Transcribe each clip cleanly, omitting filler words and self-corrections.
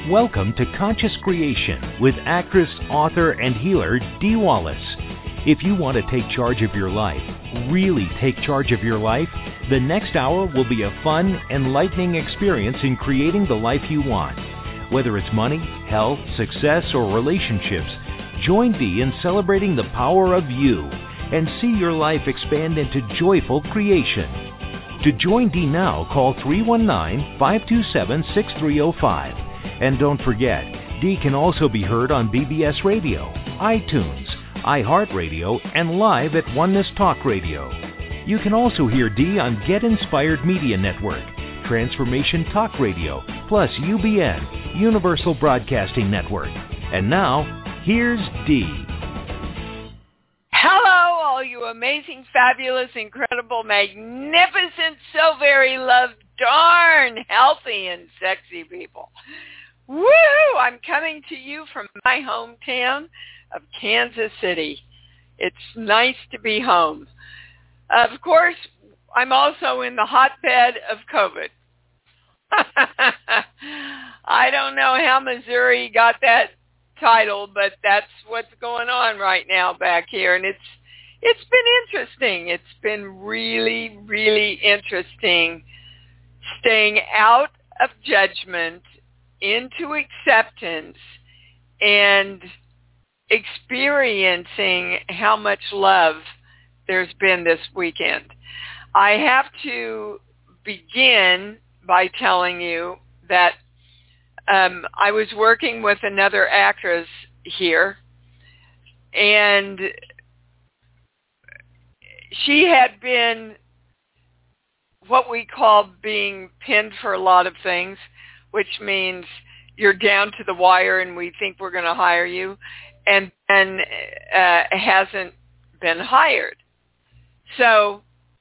Welcome to Conscious Creation with actress, author, and healer Dee Wallace. If you want to take charge of your life, really take charge of your life, the next hour will be a fun, enlightening experience in creating the life you want. Whether it's money, health, success, or relationships, join Dee in celebrating the power of you and see your life expand into joyful creation. To join Dee now, call 319-527-6305. And don't forget, Dee can also be heard on BBS Radio, iTunes, iHeartRadio, and live at Oneness Talk Radio. You can also hear Dee on Get Inspired Media Network, Transformation Talk Radio, plus UBN, Universal Broadcasting Network. And now, here's Dee. Hello, all you amazing, fabulous, incredible, magnificent, so very loved, darn healthy and sexy people. Woo! I'm coming to you from my hometown of Kansas City. It's nice to be home. Of course, I'm also in the hotbed of COVID. I don't know how Missouri got that title, but that's what's going on right now back here, and it's been interesting. It's been really, really interesting staying out of judgment into acceptance and experiencing how much love there's been this weekend. I have to begin by telling you that I was working with another actress here, and she had been what we call being pinned for a lot of things, which means you're down to the wire and we think we're going to hire you, and then hasn't been hired. So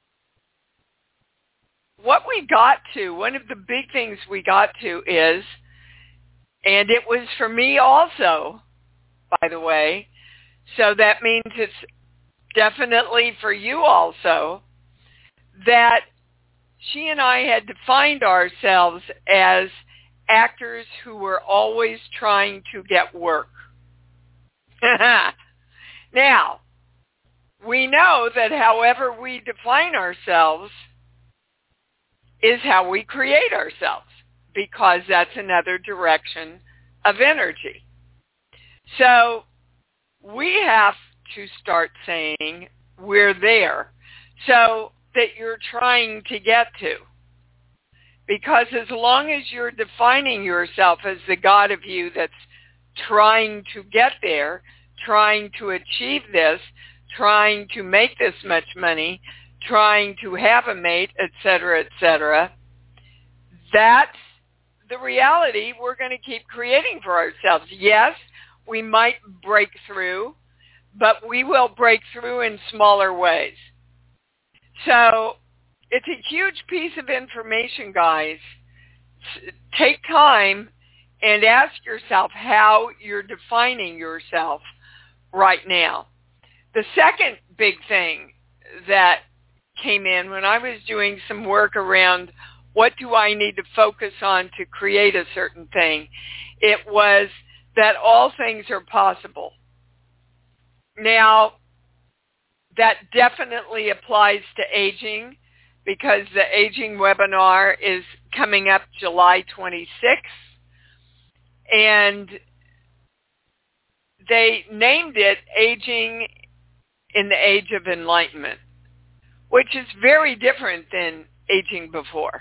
what we got to, one of the big things we got to is, and it was for me also, by the way, so that means it's definitely for you also, that she and I had defined ourselves as actors who were always trying to get work. Now, we know that however we define ourselves is how we create ourselves, because that's another direction of energy. So we have to start saying we're there, so that you're trying to get to. Because as long as you're defining yourself as the God of you that's trying to get there, trying to achieve this, trying to make this much money, trying to have a mate, etc., that's the reality we're going to keep creating for ourselves. Yes, we might break through, but we will break through in smaller ways. So it's a huge piece of information, guys. Take time and ask yourself how you're defining yourself right now. The second big thing that came in when I was doing some work around what do I need to focus on to create a certain thing, it was that all things are possible. Now, that definitely applies to aging, because the aging webinar is coming up July 26th, and they named it Aging in the Age of Enlightenment, which is very different than aging before.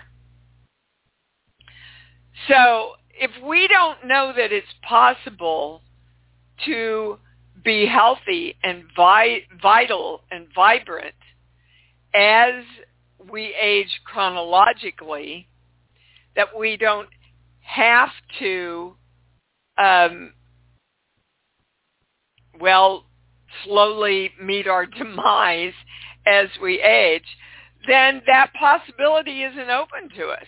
So if we don't know that it's possible to be healthy and vital and vibrant as we age chronologically, that we don't have to, slowly meet our demise as we age, then that possibility isn't open to us.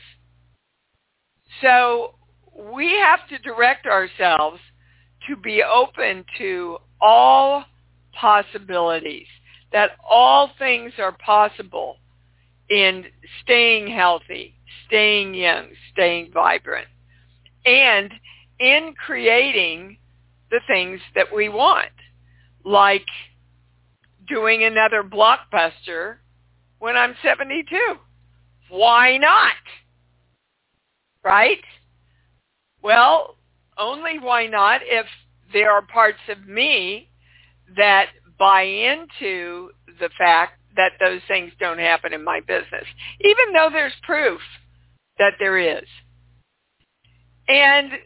So we have to direct ourselves to be open to all possibilities, that all things are possible in staying healthy, staying young, staying vibrant, and in creating the things that we want, like doing another blockbuster when I'm 72. Why not? Right? Well, only why not if there are parts of me that buy into the fact that those things don't happen in my business, even though there's proof that there is. And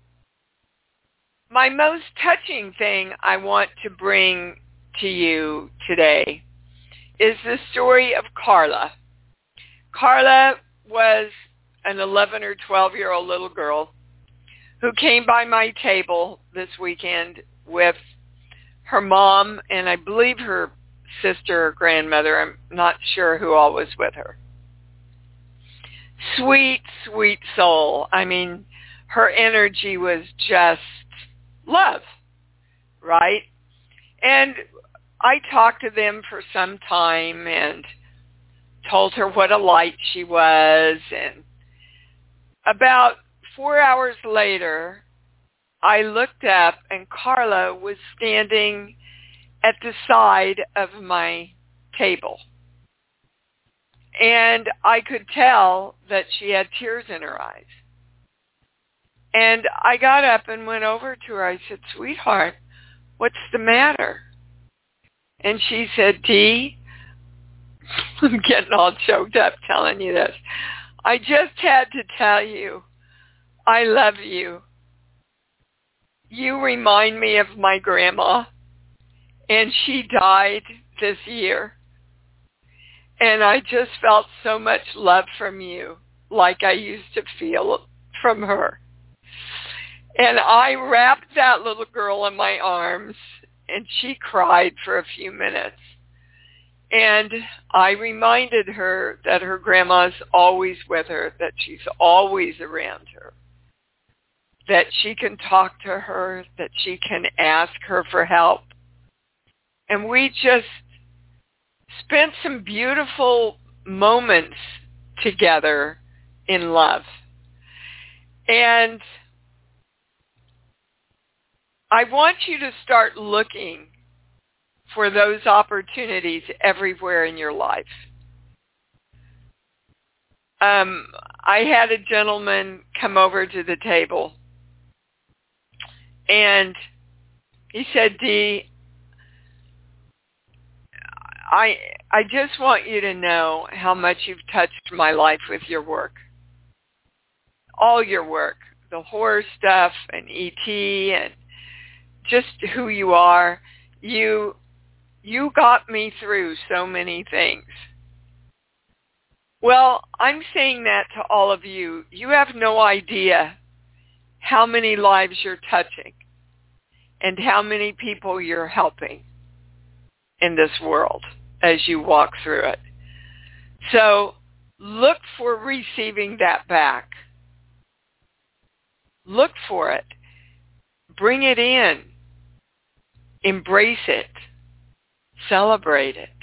my most touching thing I want to bring to you today is the story of Carla. Carla was an 11 or 12-year-old little girl who came by my table this weekend with her mom and I believe her sister or grandmother. I'm not sure who all was with her. Sweet, sweet soul. I mean, her energy was just love, right? And I talked to them for some time and told her what a light she was. And about 4 hours later, I looked up and Carla was standing at the side of my table. And I could tell that she had tears in her eyes. And I got up and went over to her. I said, "Sweetheart, what's the matter?" And she said, "Dee," I'm getting all choked up telling you this, "I just had to tell you, I love you. You remind me of my grandma, and she died this year. And I just felt so much love from you, like I used to feel from her." And I wrapped that little girl in my arms, and she cried for a few minutes. And I reminded her that her grandma's always with her, that she's always around her, that she can talk to her, that she can ask her for help. And we just spent some beautiful moments together in love. And I want you to start looking for those opportunities everywhere in your life. I had a gentleman come over to the table, and he said, "Dee, I just want you to know how much you've touched my life with your work. All your work, the horror stuff and E.T. and just who you are. You got me through so many things." Well, I'm saying that to all of you. You have no idea how many lives you're touching and how many people you're helping in this world as you walk through it. So look for receiving that back. Look for it. Bring it in. Embrace it. Celebrate it.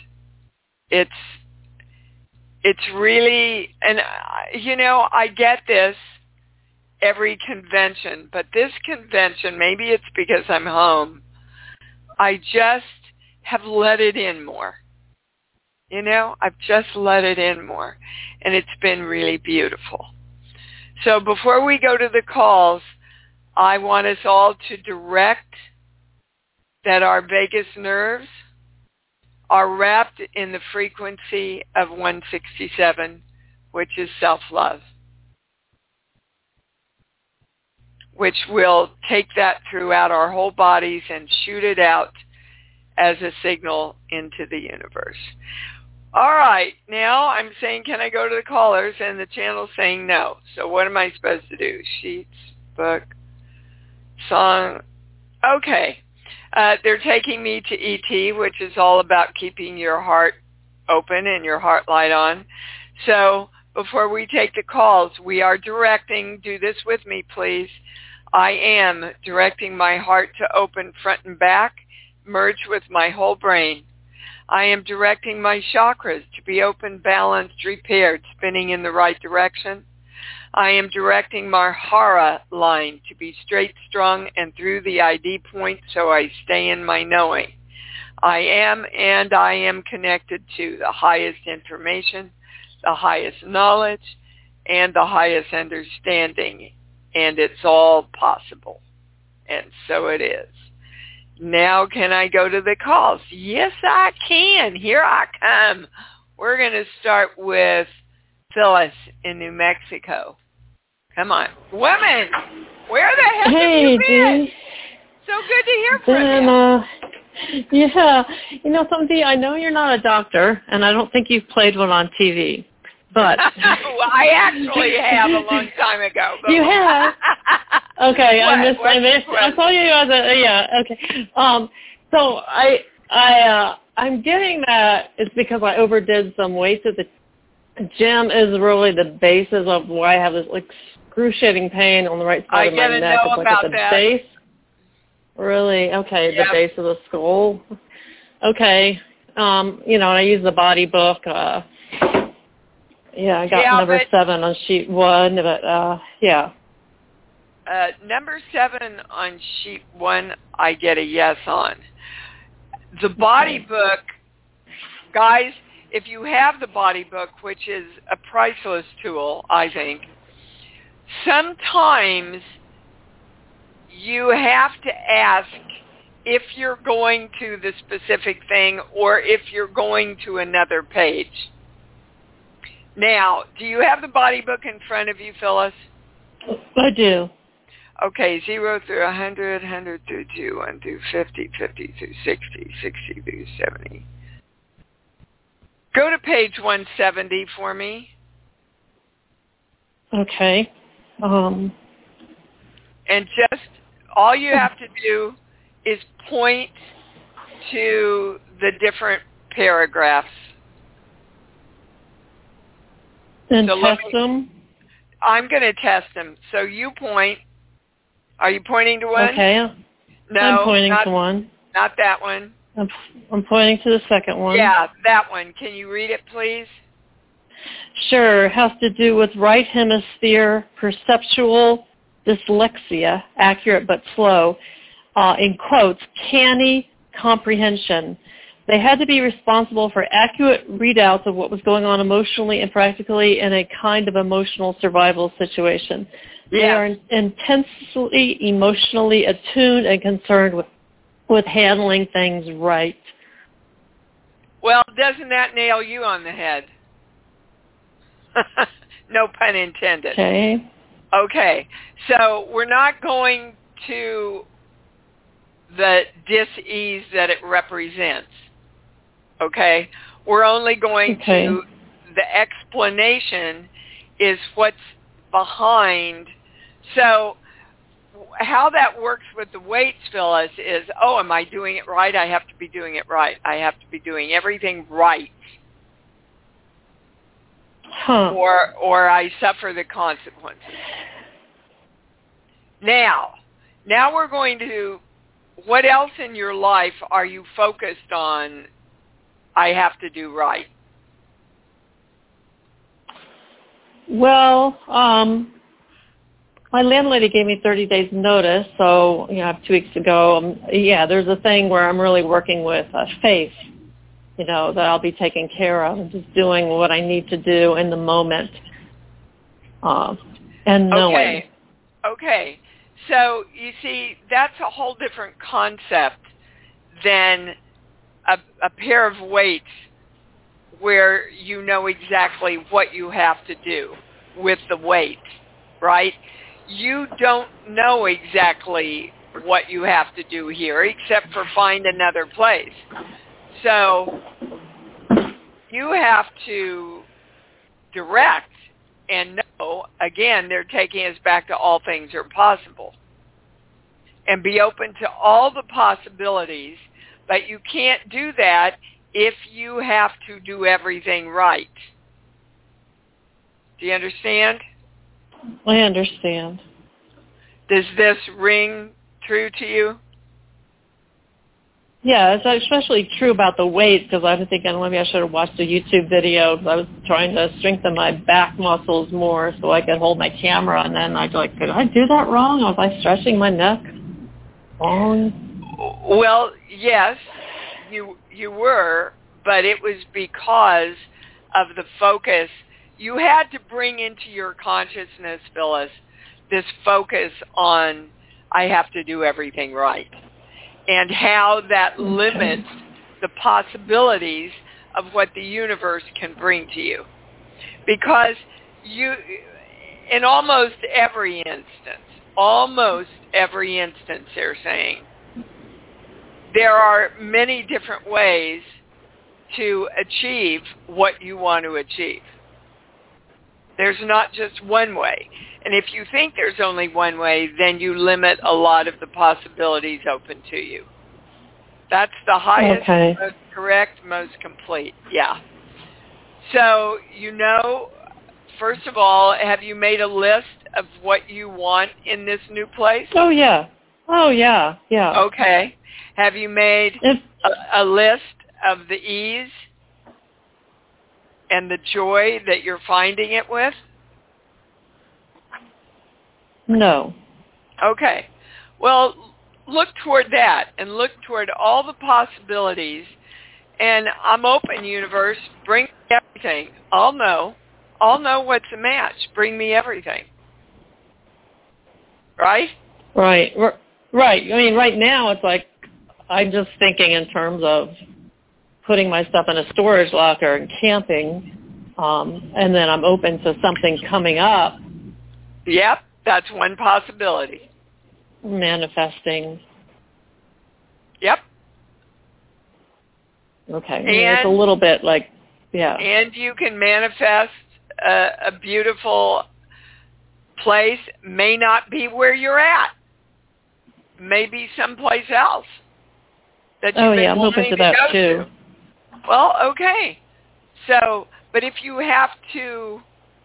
It's really, and I get this every convention, but this convention, maybe it's because I'm home, I just have let it in more. I've just let it in more, and it's been really beautiful. So before we go to the calls, I want us all to direct that our vagus nerves are wrapped in the frequency of 167, which is self-love, which will take that throughout our whole bodies and shoot it out as a signal into the universe. All right, now I'm saying, can I go to the callers? And the channel's saying no. So what am I supposed to do? Sheets, book, song. Okay. They're taking me to ET, which is all about keeping your heart open and your heart light on. So before we take the calls, we are directing, do this with me, please. I am directing my heart to open front and back, merge with my whole brain. I am directing my chakras to be open, balanced, repaired, spinning in the right direction. I am directing my hara line to be straight, strong, and through the ID point so I stay in my knowing. I am connected to the highest information, the highest knowledge, and the highest understanding, and it's all possible. And so it is. Now can I go to the calls? Yes, I can. Here I come. We're going to start with Phyllis in New Mexico. Come on. Woman, where the heck have you been? Dee. So good to hear from you. Yeah. You know something, I know you're not a doctor, and I don't think you've played one on TV. But well, I actually have a long time ago. But you have? Okay, what? I missed. I saw you as a okay. So I'm getting that it's because I overdid some weights at the gym is really the basis of why I have this excruciating pain on the right side of my neck. It's at the base. Really? Okay, yep. The base of the skull. Okay. And I use the body book. I got number 7 on sheet 1, but yeah. Number 7 on sheet 1, I get a yes on. The body book, guys, if you have the body book, which is a priceless tool, I think, sometimes you have to ask if you're going to the specific thing or if you're going to another page. Now, do you have the body book in front of you, Phyllis? I do. Okay, 0 through 100, 100 through 2, 1 through 50, 50 through 60, 60 through 70. Go to page 170 for me. Okay. And just all you have to do is point to the different paragraphs. And test them? I'm going to test them. So you point. Are you pointing to one? Okay. No, I'm pointing to one. Not that one. I'm pointing to the second one. Yeah, that one. Can you read it, please? Sure. It has to do with right hemisphere perceptual dyslexia, accurate but slow, in quotes, canny comprehension. They had to be responsible for accurate readouts of what was going on emotionally and practically in a kind of emotional survival situation. Yeah. They are intensely emotionally attuned and concerned with handling things right. Well, doesn't that nail you on the head? No pun intended. Okay. Okay. So we're not going to the dis-ease that it represents. Okay? We're only going to, the explanation is what's behind. So how that works with the weights, Phyllis, is, am I doing it right? I have to be doing it right. I have to be doing everything right. Or I suffer the consequences. Now we're going to, what else in your life are you focused on I have to do right? Well, my landlady gave me 30 days notice, so I have 2 weeks to go. There's a thing where I'm really working with faith, that I'll be taken care of and just doing what I need to do in the moment and knowing. Okay. So, you see, that's a whole different concept than a pair of weights where you know exactly what you have to do with the weight, right? You don't know exactly what you have to do here except for find another place. So you have to direct and know, again, they're taking us back to all things are possible. And be open to all the possibilities, but you can't do that if you have to do everything right. Do you understand? I understand. Does this ring true to you? Yeah, it's especially true about the weight, because I was thinking maybe I should have watched a YouTube video. I was trying to strengthen my back muscles more so I could hold my camera, and then I was like, did I do that wrong? Was I stretching my neck wrong? Well, yes, you were, but it was because of the focus. You had to bring into your consciousness, Phyllis, this focus on I have to do everything right, and how that limits the possibilities of what the universe can bring to you. Because you, in almost every instance, they're saying, there are many different ways to achieve what you want to achieve. There's not just one way. And if you think there's only one way, then you limit a lot of the possibilities open to you. That's the highest, most correct, most complete. Yeah. So, first of all, have you made a list of what you want in this new place? Oh, yeah. Okay. Have you made a list of the ease and the joy that you're finding it with? No. Okay. Well, look toward that and look toward all the possibilities. And I'm open, universe. Bring me everything. I'll know what's a match. Bring me everything. Right? Right. I mean, right now it's like I'm just thinking in terms of putting my stuff in a storage locker and camping, and then I'm open to something coming up. Yep, that's one possibility. Manifesting. Yep. Okay. I mean, it's a little bit like, yeah. And you can manifest a beautiful place. May not be where you're at. Maybe someplace else. That you've been I'm open to that too. Well, okay. So, but if you have to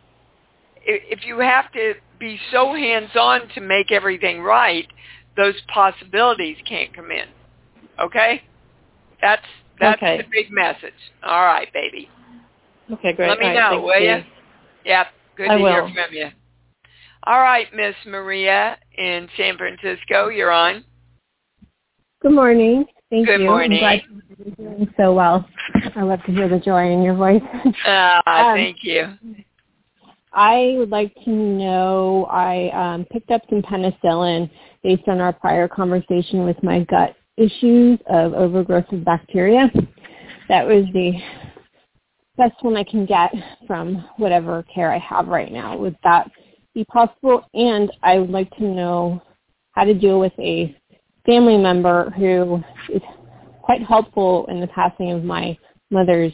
be so hands-on to make everything right, those possibilities can't come in. Okay? That's the big message. All right, baby. Okay, great. Let me know, will you? Yep. Good to hear from you. All right, Miss Maria in San Francisco, you're on. Good morning. Thank you. Good morning. I'm glad you're doing so well. I love to hear the joy in your voice. Thank you. I would like to know, I picked up some penicillin based on our prior conversation with my gut issues of overgrowth of bacteria. That was the best one I can get from whatever care I have right now. Would that be possible? And I would like to know how to deal with a family member who is quite helpful in the passing of my mother,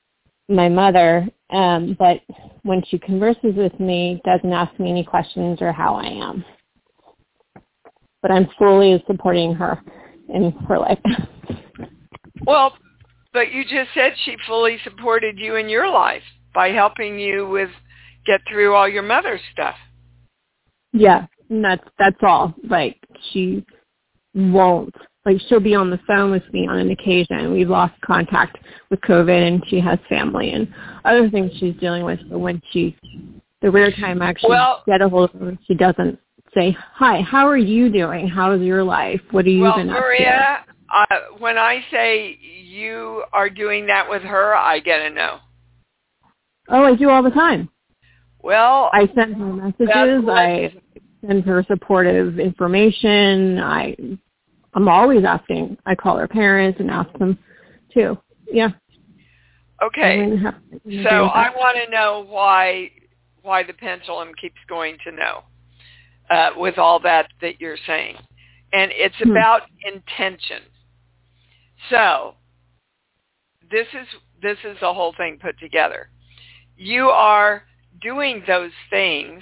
but when she converses with me, doesn't ask me any questions or how I am. But I'm fully supporting her in her life. Well, but you just said she fully supported you in your life by helping you get through all your mother's stuff. Yeah, and that's all. Like, she won't. Like, she'll be on the phone with me on an occasion. We've lost contact with COVID, and she has family and other things she's dealing with. But when the rare time I actually get a hold of her, she doesn't say, hi, how are you doing? How's your life? What are you been up to? Maria, when I say you are doing that with her, I get a no. Oh, I do all the time. Well, I send her messages. I send her supportive information. I'm always asking. I call her parents and ask them too. Yeah. Okay. So I want to know why the pendulum keeps going to no with all that you're saying. And it's about intention. So this is the whole thing put together. You are doing those things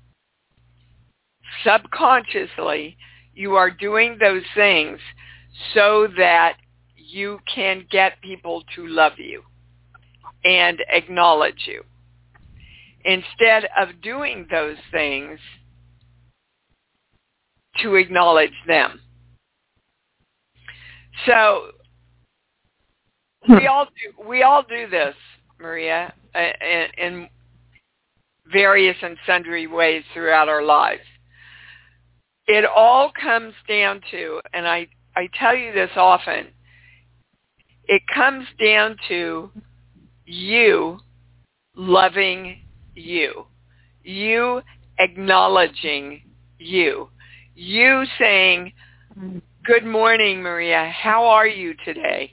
subconsciously. You are doing those things so that you can get people to love you and acknowledge you, instead of doing those things to acknowledge them. So We all do this, Maria, in various and sundry ways throughout our lives. It all comes down to, and I tell you this often, it comes down to you loving you, you acknowledging you, you saying, "Good morning, Maria. How are you today?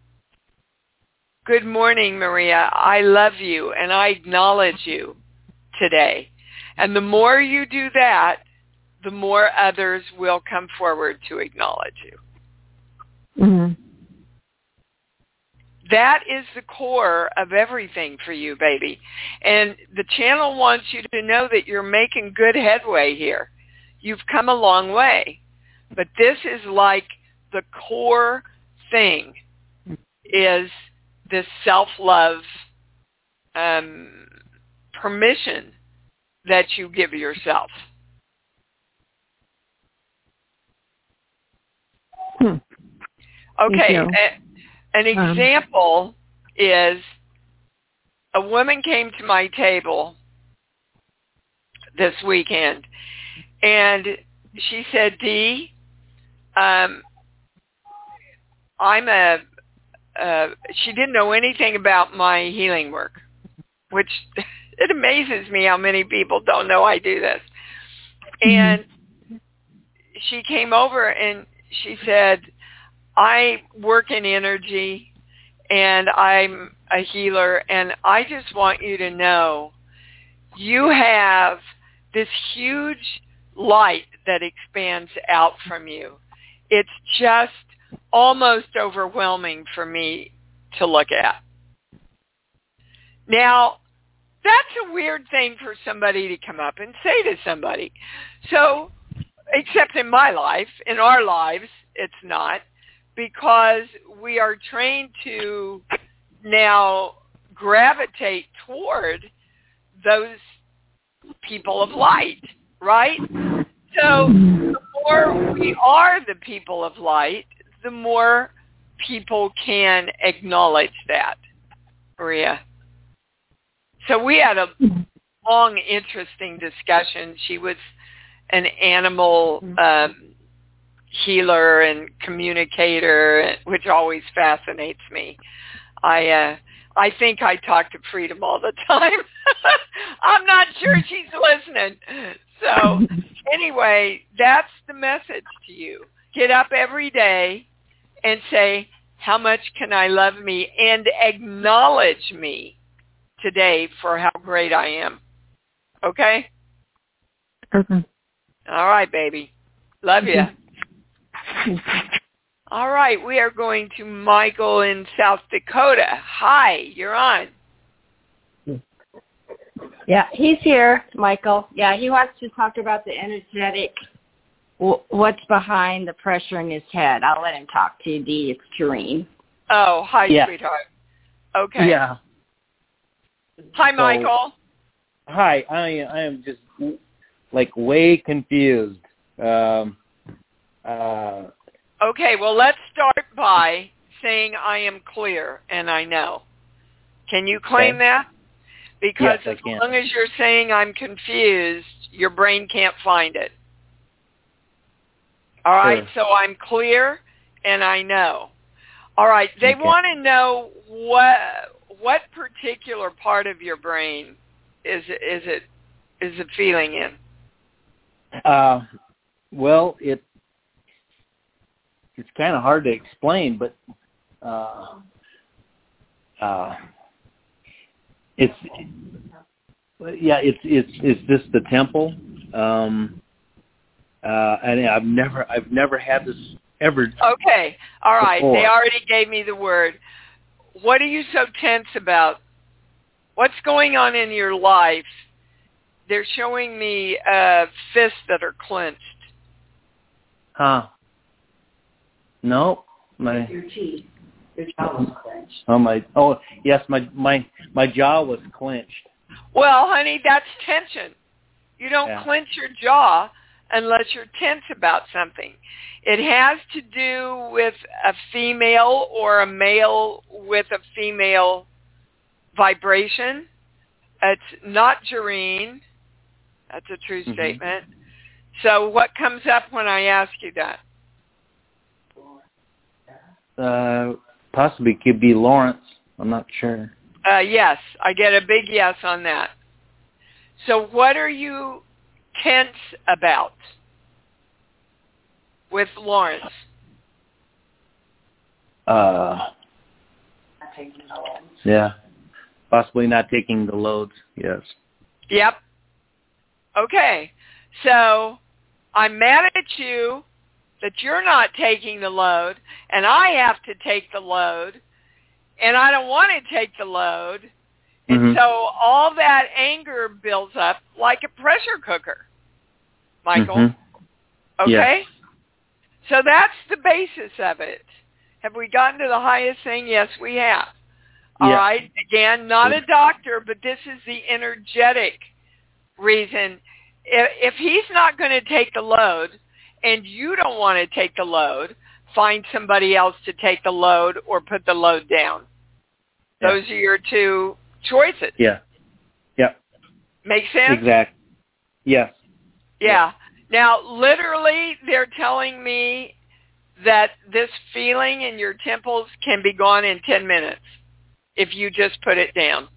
Good morning, Maria. I love you and I acknowledge you today." And the more you do that, the more others will come forward to acknowledge you. Mm-hmm. That is the core of everything for you, baby. And the channel wants you to know that you're making good headway here. You've come a long way. But this is like the core thing is this self-love permission that you give yourself. Okay, an example is a woman came to my table this weekend, and she said, Dee, she didn't know anything about my healing work, which it amazes me how many people don't know I do this. And she came over and she said, I work in energy and I'm a healer, and I just want you to know you have this huge light that expands out from you. It's just almost overwhelming for me to look at. Now, that's a weird thing for somebody to come up and say to somebody. So, except in my life, in our lives, it's not, because we are trained to now gravitate toward those people of light, right? So the more we are the people of light, the more people can acknowledge that, Maria. So we had a long, interesting discussion. She was an animal healer and communicator, which always fascinates me. I think I talk to Freedom all the time. I'm not sure she's listening. So anyway, that's the message to you. Get up every day and say, how much can I love me, and acknowledge me today for how great I am. Okay? Okay. All right, baby. Love you. All right, we are going to Michael in South Dakota. Hi, you're on. Yeah, he's here, Michael. Yeah, he wants to talk about the energetic, what's behind the pressure in his head. I'll let him talk to you, Dee. It's Kareen. Oh, hi, sweetheart. Okay. Yeah. Hi, Michael. Hi, I am just like way confused. Okay, well, let's start by saying I am clear and I know. Can you claim that? Because yes, as long as you're saying I'm confused, your brain can't find it. All right, so I'm clear and I know. All right, they want to know what particular part of your brain is it feeling in? Well, it's kind of hard to explain, but it's just the temple, and I've never had this ever. Okay, all right. Before. They already gave me the word. What are you so tense about? What's going on in your life? They're showing me fists that are clenched. Huh? No, Your teeth. Your jaw was clenched. Yes, my jaw was clenched. Well, honey, that's tension. You don't clench your jaw unless you're tense about something. It has to do with a female or a male with a female vibration. It's not Jareen. That's a true statement. So what comes up when I ask you that? Possibly could be Lawrence. I'm not sure. Yes, I get a big yes on that. So what are you tense about with Lawrence? Yeah. Possibly not taking the loads, yes. Yep. Okay. So I'm mad at you that you're not taking the load, and I have to take the load, and I don't want to take the load. And so all that anger builds up like a pressure cooker, Michael. Okay? Yes. So that's the basis of it. Have we gotten to the highest thing? Yes, we have. All right. Again, not a doctor, but this is the energetic reason. If he's not going to take the load and you don't want to take the load, find somebody else to take the load or put the load down. Those are your two choices. Yeah. Yeah. Make sense? Exactly. Yes. Yeah. Now, literally, they're telling me that this feeling in your temples can be gone in 10 minutes if you just put it down.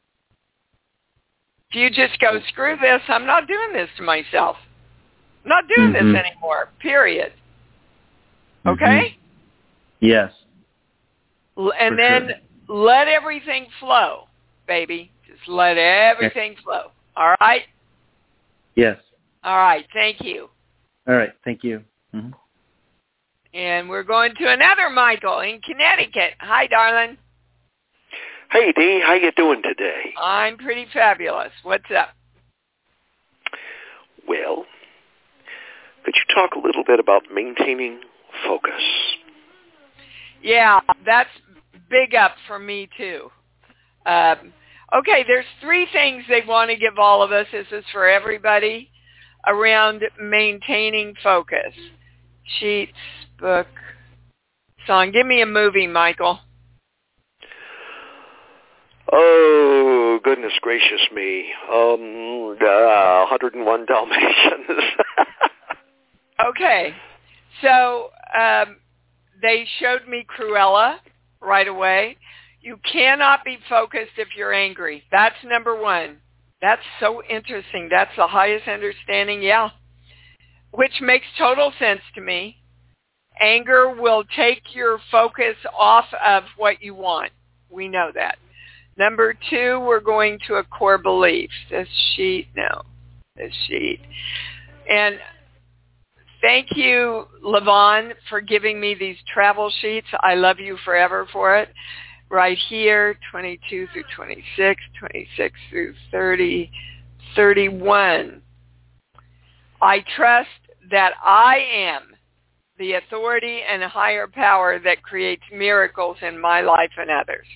If you just go, screw this, I'm not doing this to myself. I'm not doing this anymore, period. Okay? Yes. And then let everything flow, baby. Just let everything flow. All right? Yes. All right. Thank you. All right. Thank you. And we're going to another Michael in Connecticut. Hi, darling. Hey, Dee. How you doing today? I'm pretty fabulous. What's up? Well, could you talk a little bit about maintaining focus? Yeah, that's big up for me, too. Okay, there's 3 things they want to give all of us. This is for everybody around maintaining focus. Sheets, book, song. Give me a movie, Michael. Oh, goodness gracious me. 101 Dalmatians. Okay. So they showed me Cruella right away. You cannot be focused if you're angry. That's number 1. That's so interesting. That's the highest understanding, yeah. Which makes total sense to me. Anger will take your focus off of what you want. We know that. Number 2, we're going to a core belief. This sheet. And thank you, Levon, for giving me these travel sheets. I love you forever for it. Right here, 22 through 26, 26 through 30, 31. I trust that I am the authority and higher power that creates miracles in my life and others.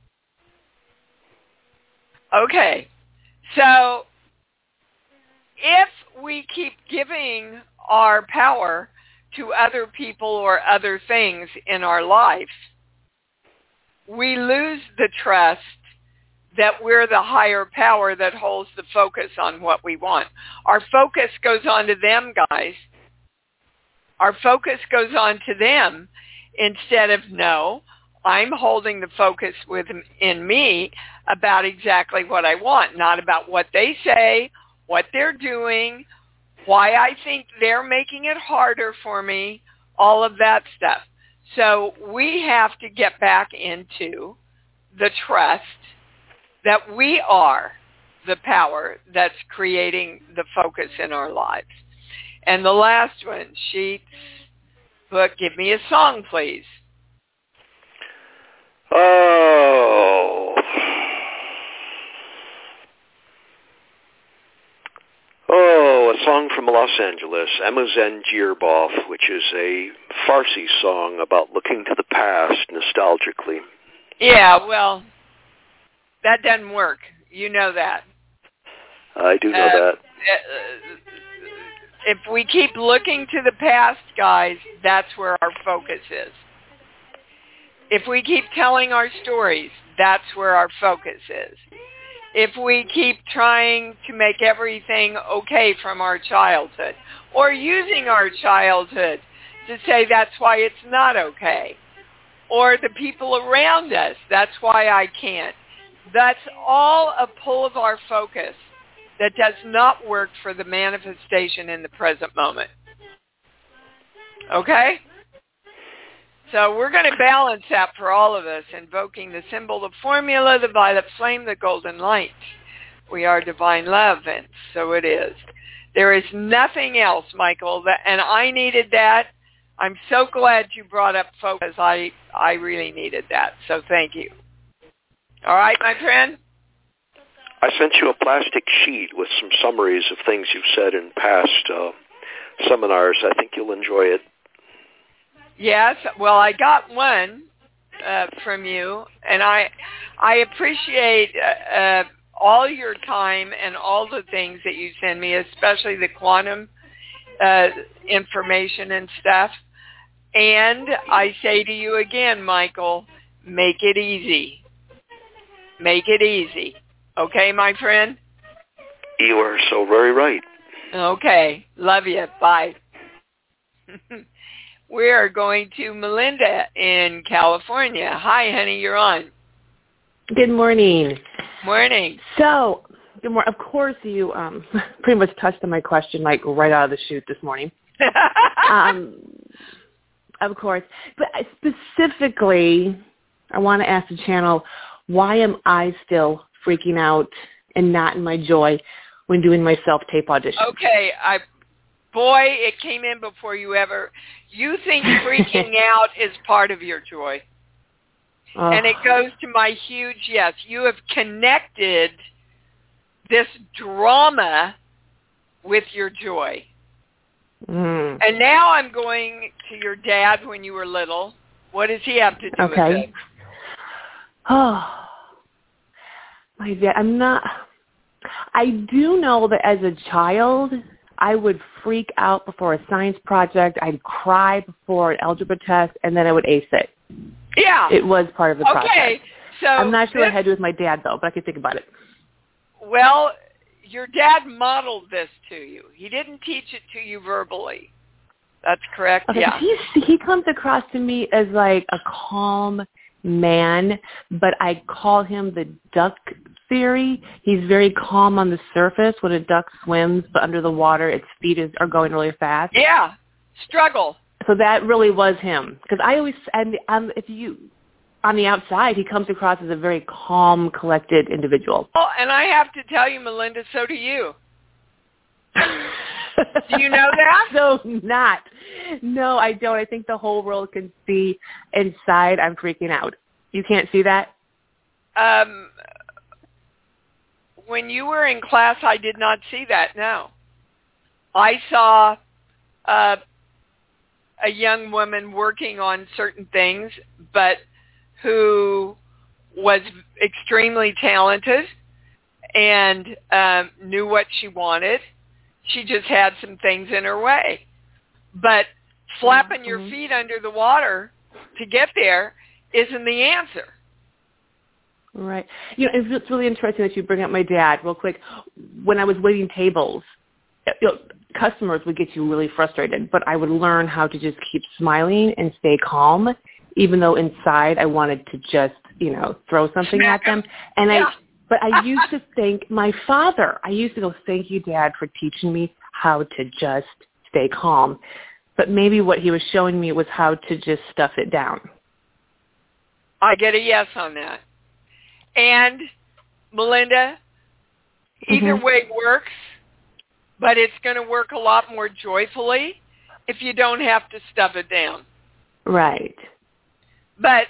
Okay, so if we keep giving our power to other people or other things in our life, we lose the trust that we're the higher power that holds the focus on what we want. Our focus goes on to them, guys. Our focus goes on to them instead of, no, I'm holding the focus in me about exactly what I want, not about what they say, what they're doing, why I think they're making it harder for me, all of that stuff. So we have to get back into the trust that we are the power that's creating the focus in our lives. And the last one, sheets, book, give me a song, please. Oh, a song from Los Angeles, Emma Zanjirbov, which is a Farsi song about looking to the past nostalgically. Yeah, well, that doesn't work. You know that. I do know that. If we keep looking to the past, guys, that's where our focus is. If we keep telling our stories, that's where our focus is. If we keep trying to make everything okay from our childhood, or using our childhood to say that's why it's not okay, or the people around us, that's why I can't. That's all a pull of our focus that does not work for the manifestation in the present moment. Okay? So we're going to balance that for all of us, invoking the symbol, the formula, the violet flame, the golden light. We are divine love, and so it is. There is nothing else, Michael, and I needed that. I'm so glad you brought up focus. I really needed that, so thank you. All right, my friend? I sent you a plastic sheet with some summaries of things you've said in past seminars. I think you'll enjoy it. Yes, well, I got one from you, and I appreciate all your time and all the things that you send me, especially the quantum information and stuff. And I say to you again, Michael, make it easy. Make it easy. Okay, my friend? You are so very right. Okay. Love you. Bye. We are going to Melinda in California. Hi, honey. You're on. Good morning. Morning. So, good morning. Of course, you pretty much touched on my question like right out of the chute this morning. Of course. But specifically, I want to ask the channel, why am I still freaking out and not in my joy when doing my self-tape audition? Okay. Boy, it came in before you think freaking out is part of your joy. Oh. And it goes to my huge yes. You have connected this drama with your joy. Mm. And now I'm going to your dad when you were little. What does he have to do with it? Oh, my dad, I do know that as a child, I would freak out before a science project. I'd cry before an algebra test, and then I would ace it. Yeah. It was part of the process. Okay. So I'm not sure what I had to do with my dad, though, but I could think about it. Well, your dad modeled this to you. He didn't teach it to you verbally. That's correct? Okay, yeah. He comes across to me as like a calm man, but I call him the duck theory. He's very calm on the surface when a duck swims, but under the water, its feet are going really fast. Yeah, struggle. So that really was him. Because I always, on the outside, he comes across as a very calm, collected individual. Oh, and I have to tell you, Melinda, so do you. Do you know that? So not. No, I don't. I think the whole world can see inside I'm freaking out. You can't see that? When you were in class, I did not see that, no. I saw a young woman working on certain things, but who was extremely talented and knew what she wanted. She just had some things in her way. But flapping your feet under the water to get there isn't the answer. Right. It's really interesting that you bring up my dad real quick. When I was waiting tables, customers would get you really frustrated, but I would learn how to just keep smiling and stay calm, even though inside I wanted to just, throw something at them. And But I used to thank my father. I used to go, thank you, Dad, for teaching me how to just stay calm. But maybe what he was showing me was how to just stuff it down. I get a yes on that. And, Melinda, either way works, but it's going to work a lot more joyfully if you don't have to stuff it down. Right. But,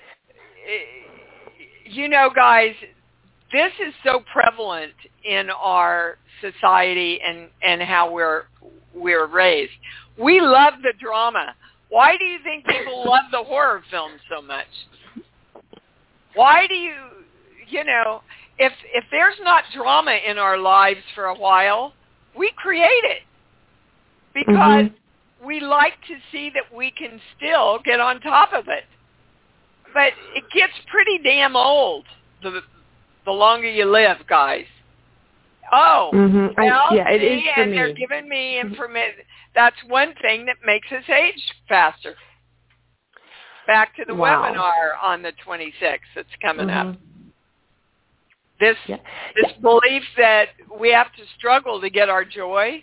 guys, this is so prevalent in our society and how we're raised. We love the drama. Why do you think people love the horror films so much? Why do if there's not drama in our lives for a while, we create it. because we like to see that we can still get on top of it. But it gets pretty damn old the longer you live, guys. Oh, well, it is for and me. They're giving me information. That's one thing that makes us age faster. Back to the webinar on the 26th that's coming up. This belief that we have to struggle to get our joy.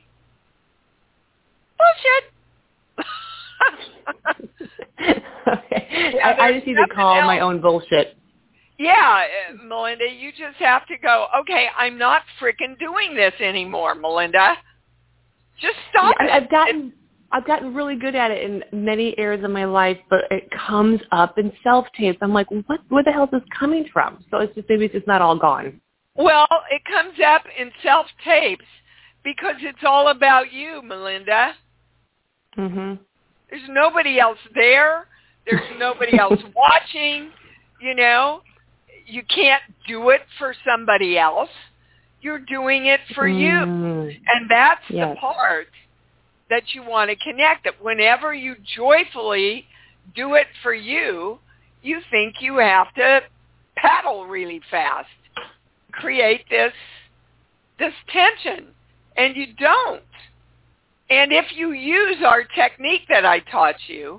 Bullshit. Okay. I just need to call my own bullshit. Yeah, Melinda, you just have to go, okay, I'm not frickin' doing this anymore, Melinda. Just stop it. I've gotten really good at it in many areas of my life, but it comes up in self-tapes. I'm like, where the hell is this coming from? So it's just, maybe it's just not all gone. Well, it comes up in self-tapes because it's all about you, Melinda. There's nobody else there. There's nobody else watching. You know, you can't do it for somebody else. You're doing it for you. And that's the part that you want to connect. That whenever you joyfully do it for you, you think you have to paddle really fast, create this tension, and you don't. And if you use our technique that I taught you,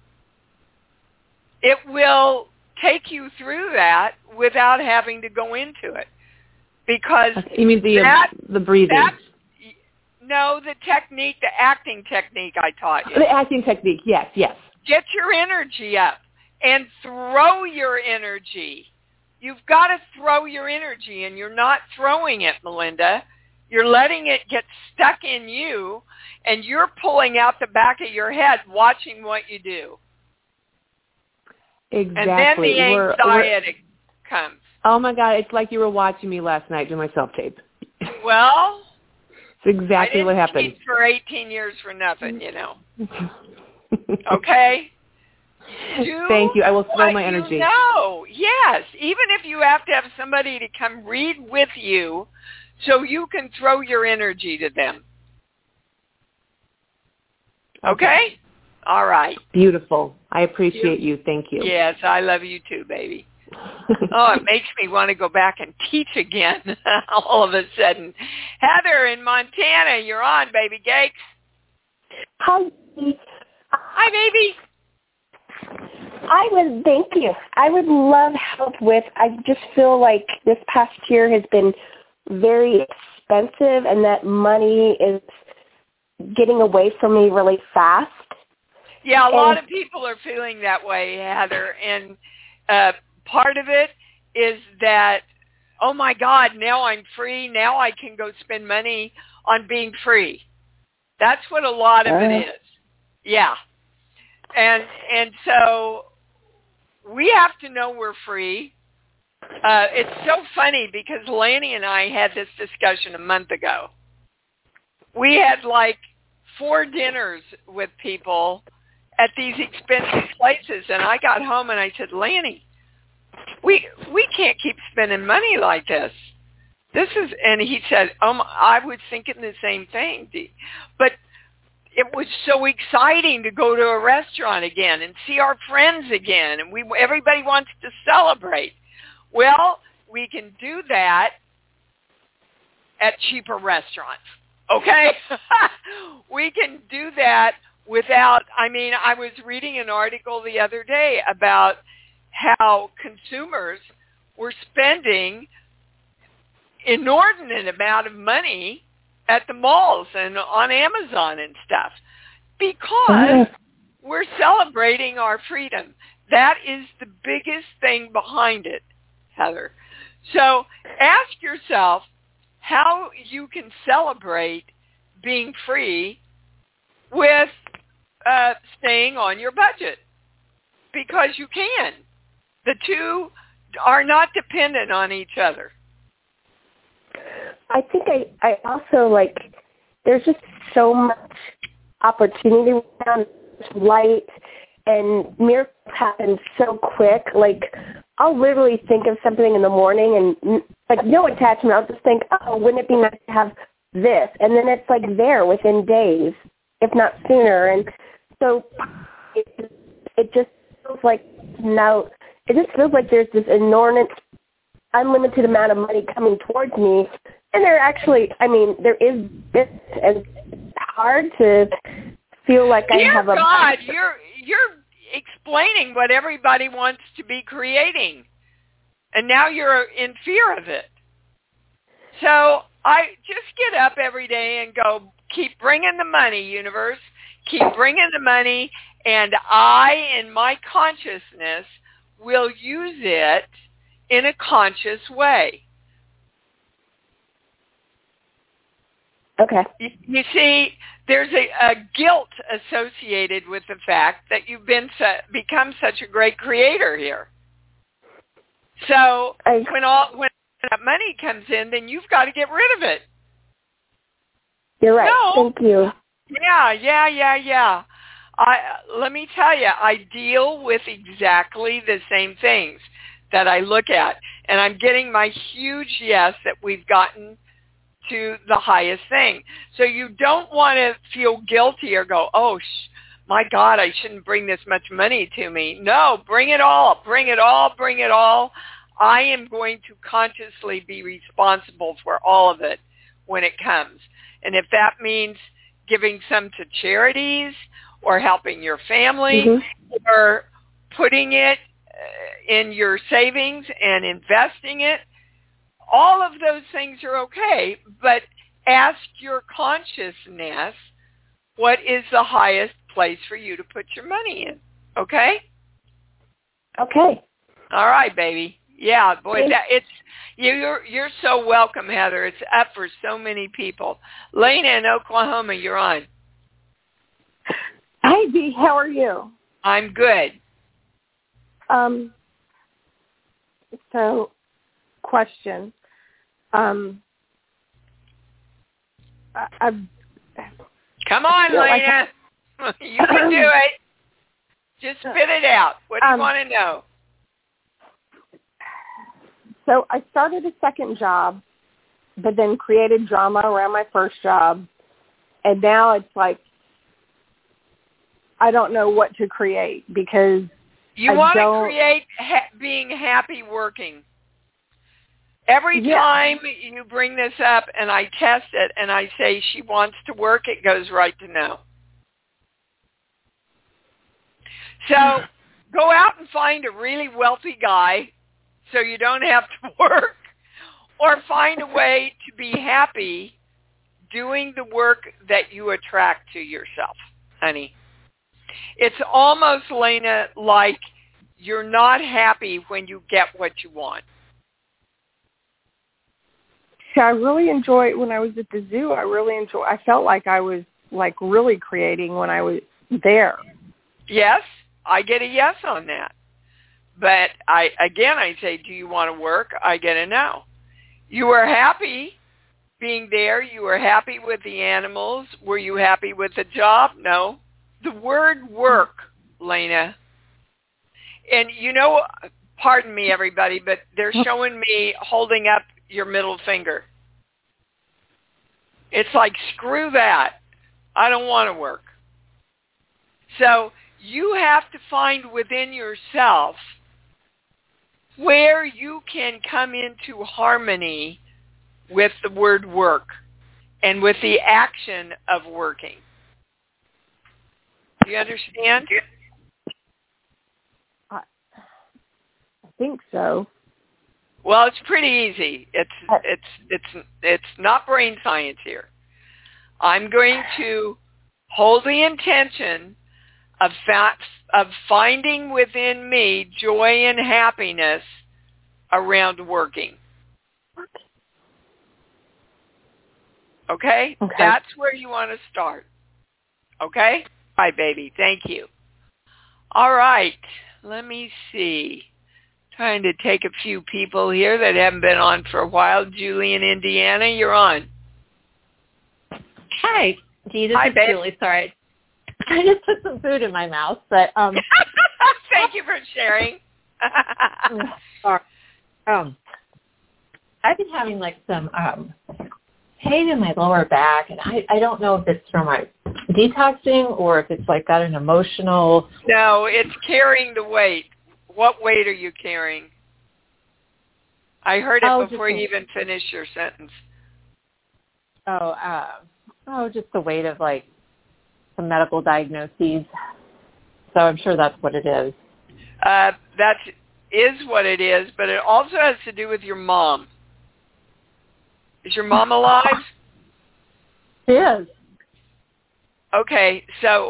it will take you through that without having to go into it. Because you mean the breathing? No, the technique, the acting technique I taught you. The acting technique, yes. Get your energy up and throw your energy. You've got to throw your energy, and you're not throwing it, Melinda. You're letting it get stuck in you, and you're pulling out the back of your head watching what you do. Exactly. And then the anxiety comes. Oh, my God, it's like you were watching me last night do my self-tape. Well, it's exactly what happened. I didn't teach for 18 years for nothing, you know. Okay? Thank you. I will throw my energy. Yes. Even if you have to have somebody to come read with you so you can throw your energy to them. Okay? All right. Beautiful. I appreciate you. Thank you. Yes, I love you too, baby. Oh, it makes me want to go back and teach again all of a sudden. Heather in Montana, you're on, baby cakes. Hi. Hi, baby. Thank you. I would love help with, I just feel like this past year has been very expensive and that money is getting away from me really fast. Yeah, a lot of people are feeling that way, Heather, and part of it is that, oh my God, now I'm free. Now I can go spend money on being free. That's what a lot of it is. Yeah. And so we have to know we're free. It's so funny because Lanny and I had this discussion a month ago. We had like 4 dinners with people at these expensive places, and I got home and I said, Lanny, we can't keep spending money like this. And he said, I was thinking the same thing. But it was so exciting to go to a restaurant again and see our friends again, and everybody wants to celebrate. Well, we can do that at cheaper restaurants, okay? We can do that without, I was reading an article the other day about how consumers were spending inordinate amount of money at the malls and on Amazon and stuff because we're celebrating our freedom. That is the biggest thing behind it, Heather. So ask yourself how you can celebrate being free with staying on your budget, because you can. The two are not dependent on each other. I think I also, there's just so much opportunity around light, and miracles happen so quick. I'll literally think of something in the morning and, no attachment. I'll just think, oh, wouldn't it be nice to have this? And then it's, there within days. if not sooner. And so it just feels like now, it just feels like there's this enormous, unlimited amount of money coming towards me. And there actually, I mean, there is this, and it's hard to feel like I have a... Dear God, you're explaining what everybody wants to be creating. And now you're in fear of it. So I just get up every day and go, keep bringing the money, universe. Keep bringing the money. And I, in my consciousness, will use it in a conscious way. Okay. You see, there's a guilt associated with the fact that you've become such a great creator here. So when that money comes in, then you've got to get rid of it. You're right. No. Thank you. Yeah. Let me tell you, I deal with exactly the same things that I look at. And I'm getting my huge yes that we've gotten to the highest thing. So you don't want to feel guilty or go, oh, my God, I shouldn't bring this much money to me. No, bring it all. Bring it all. Bring it all. I am going to consciously be responsible for all of it when it comes. And if that means giving some to charities or helping your family or putting it in your savings and investing it, all of those things are okay. But ask your consciousness, what is the highest place for you to put your money in? Okay? Okay. All right, baby. Yeah, boy, you're so welcome, Heather. It's up for so many people. Lena in Oklahoma, you're on. Hi, Dee. How are you? I'm good. So, question. Come on, Lena. You can do it. Just spit it out. What do you want to know? So I started a second job, but then created drama around my first job. And now it's like, I don't know what to create because you want to create being happy working. Every time you bring this up and I test it and I say she wants to work, it goes right to no. So go out and find a really wealthy guy so you don't have to work, or find a way to be happy doing the work that you attract to yourself, honey. It's almost, Lena, like you're not happy when you get what you want. See, I really enjoy when I was at the zoo. I felt like I was like really creating when I was there. Yes, I get a yes on that. But I say, do you want to work? I get a no. You were happy being there. You were happy with the animals. Were you happy with the job? No. The word work, Lena. And you know, pardon me, everybody, but they're showing me holding up your middle finger. It's like, screw that. I don't want to work. So you have to find within yourself where you can come into harmony with the word work and with the action of working. Do you understand? I think so. Well, it's pretty easy. It's not brain science here. I'm going to hold the intention of finding within me joy and happiness around working. Okay? That's where you want to start. Okay? Bye, baby. Thank you. All right. Let me see. Trying to take a few people here that haven't been on for a while. Julie in Indiana, you're on. Hi, Dee. This is Julie. Sorry. I just put some food in my mouth, but thank you for sharing. Sorry. I've been having like some pain in my lower back, and I don't know if it's from my detoxing or if it's like got an emotional. No, it's carrying the weight. What weight are you carrying? I heard it before you even finished your sentence. Just the weight of like some medical diagnoses. So I'm sure that's what it is. That is what it is, but it also has to do with your mom. Is your mom alive? She is. Okay, so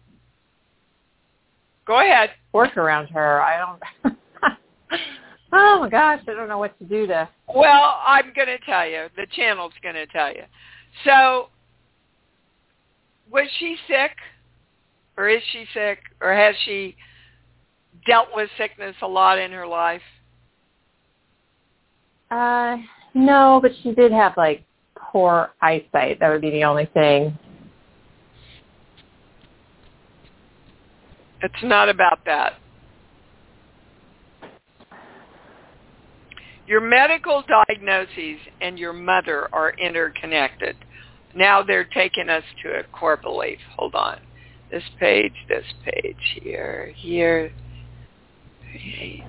go ahead. Work around her. I don't. Oh my gosh, I don't know what to do to. Well, I'm going to tell you. The channel's going to tell you. So, was she sick, or is she sick, or has she dealt with sickness a lot in her life? No, but she did have like poor eyesight. That would be the only thing. It's not about that. Your medical diagnoses and your mother are interconnected. Now they're taking us to a core belief. Hold on. This page, here. 38.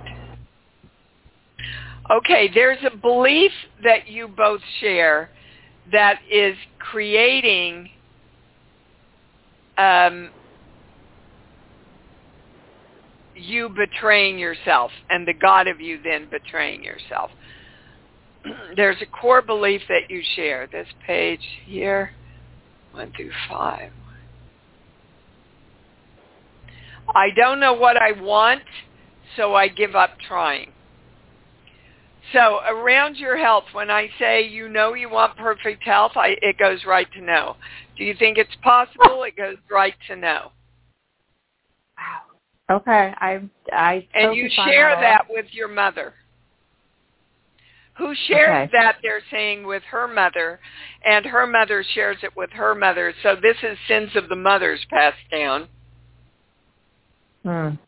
Okay, there's a belief that you both share that is creating you betraying yourself and the God of you then betraying yourself. There's a core belief that you share. This page here, 1 through 5. I don't know what I want, so I give up trying. So around your health, when I say you know you want perfect health, it goes right to no. Do you think it's possible? It goes right to no. Wow. Okay, I and you share that with your mother, who shares that they're saying with her mother, and her mother shares it with her mother. So this is sins of the mothers passed down. Okay,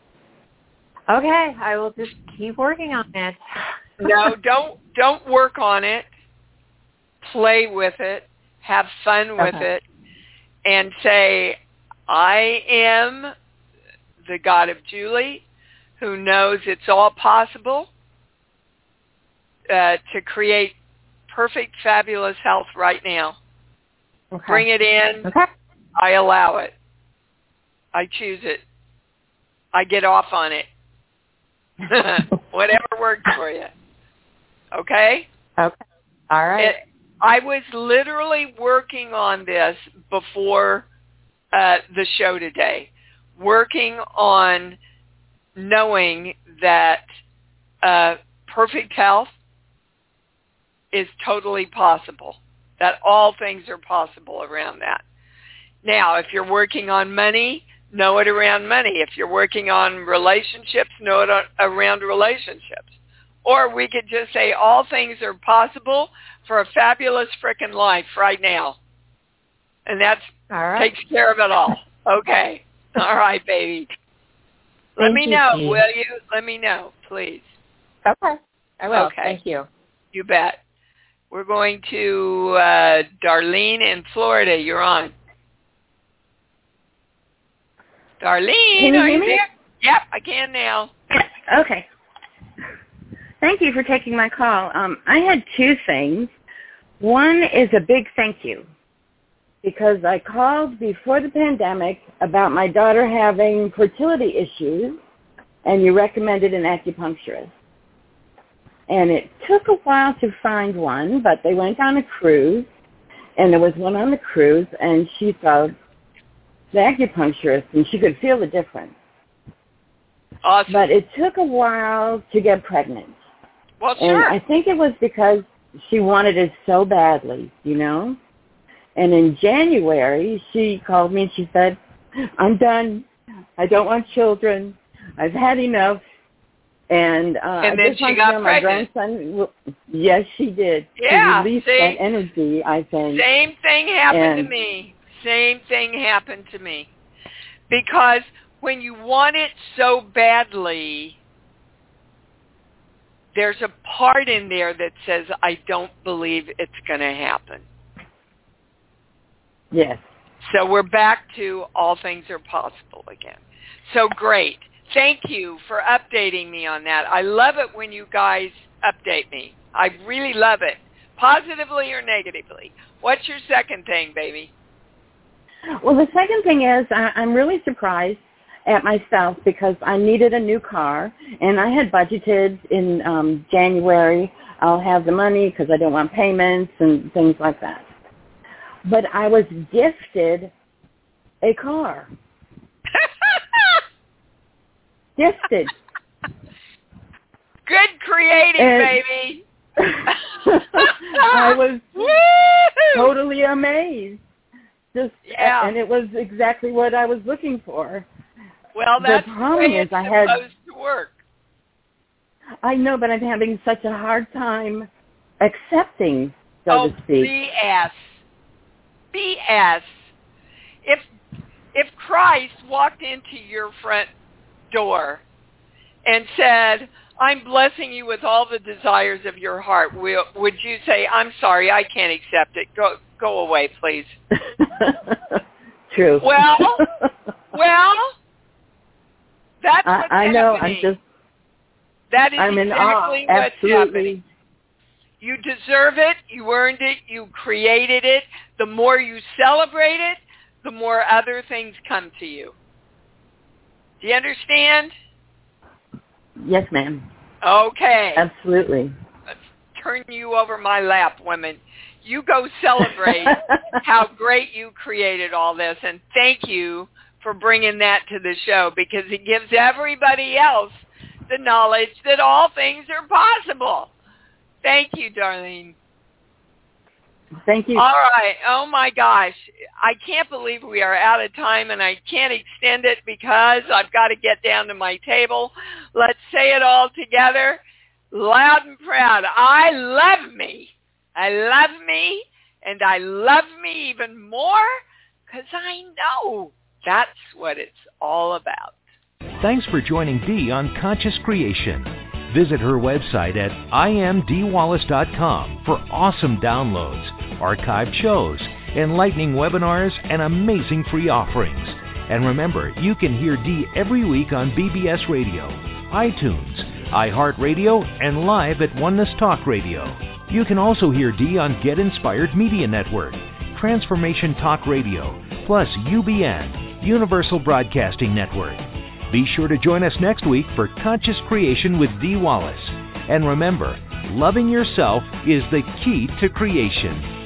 I will just keep working on it. No, don't work on it. Play with it. Have fun with it, and say, I am the God of Julie, who knows it's all possible to create perfect, fabulous health right now. Okay. Bring it in. Okay. I allow it. I choose it. I get off on it. Whatever works for you. Okay? Okay. All right. I was literally working on this before the show today. Working on knowing that perfect health is totally possible, that all things are possible around that. Now, if you're working on money, know it around money. If you're working on relationships, know it around relationships. Or we could just say all things are possible for a fabulous frickin' life right now. And that takes care of it all. Okay. All right, baby. Let me know, will you? Let me know, please. Okay. I will. Okay. Thank you. You bet. We're going to Darlene in Florida. You're on. Darlene, are you there? Yep, I can now. Okay. Thank you for taking my call. I had two things. One is a big thank you, because I called before the pandemic about my daughter having fertility issues, and you recommended an acupuncturist. And it took a while to find one, but they went on a cruise, and there was one on the cruise, and she saw the acupuncturist, and she could feel the difference. Awesome. But it took a while to get pregnant. Well, sure. And I think it was because she wanted it so badly, you know? And in January, she called me and she said, I'm done. I don't want children. I've had enough. And then I just she want got to know pregnant. my grandson. Yes, she did. Yeah, she released that energy, I think. Same thing happened to me. Same thing happened to me. Because when you want it so badly, there's a part in there that says, I don't believe it's going to happen. Yes. So we're back to all things are possible again. So great. Thank you for updating me on that. I love it when you guys update me. I really love it, positively or negatively. What's your second thing, baby? Well, the second thing is I'm really surprised at myself because I needed a new car, and I had budgeted in January. I'll have the money because I don't want payments and things like that. But I was gifted a car. Gifted. Good creating, baby. I was totally amazed. And it was exactly what I was looking for. Well, that's the problem the way it's supposed to work. I know, but I'm having such a hard time accepting, so to speak. BS. If Christ walked into your front door and said, I'm blessing you with all the desires of your heart, would you say, I'm sorry, I can't accept it. Go away, please. True. Well, that's what's I know. happening. That is exactly what's happening. You deserve it. You earned it. You created it. The more you celebrate it, the more other things come to you. Do you understand? Yes, ma'am. Okay. Absolutely. Let's turn you over my lap, women. You go celebrate how great you created all this, and thank you for bringing that to the show because it gives everybody else the knowledge that all things are possible. Thank you, Darlene. Thank you. All right. Oh, my gosh. I can't believe we are out of time, and I can't extend it because I've got to get down to my table. Let's say it all together, loud and proud. I love me. I love me, and I love me even more because I know that's what it's all about. Thanks for joining Dee on Conscious Creation. Visit her website at imdwallace.com for awesome downloads, archived shows, enlightening webinars, and amazing free offerings. And remember, you can hear Dee every week on BBS Radio, iTunes, iHeartRadio, and live at Oneness Talk Radio. You can also hear Dee on Get Inspired Media Network, Transformation Talk Radio, plus UBN, Universal Broadcasting Network. Be sure to join us next week for Conscious Creation with Dee Wallace. And remember, loving yourself is the key to creation.